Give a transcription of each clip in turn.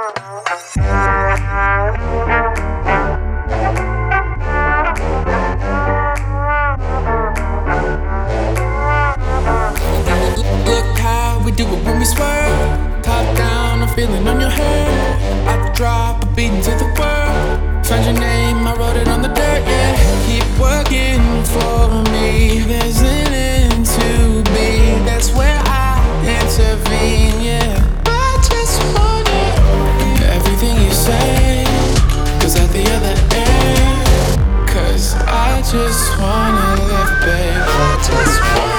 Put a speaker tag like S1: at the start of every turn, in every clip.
S1: Look how we do it when we swerve. Top down, I'm feeling on your hair. I drop a beat into the world. Found your name, I wrote it on the dirt, yeah. Keep working for me. There's an end to be. That's where I intervene, yeah. I just want it. Everything you say goes out the other end. 'Cause I just wanna live, babe. I just wanna.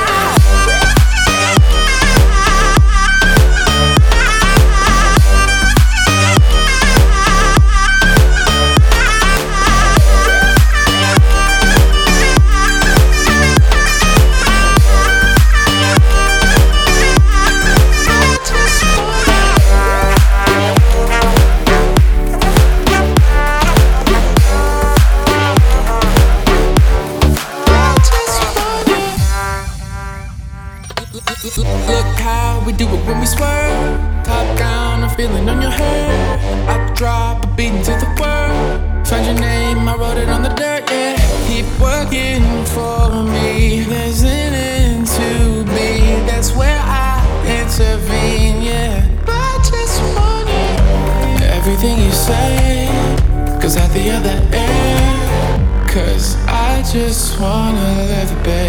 S1: Look how we do it when we swerve. Top down, I'm feeling on your hair. I drop a beat into the world. Found your name, I wrote it on the dirt, yeah. Keep working for me. There's an end to be. That's where I intervene, yeah. I just want it. Everything you say goes out the other end. 'Cause I just wanna live, baby.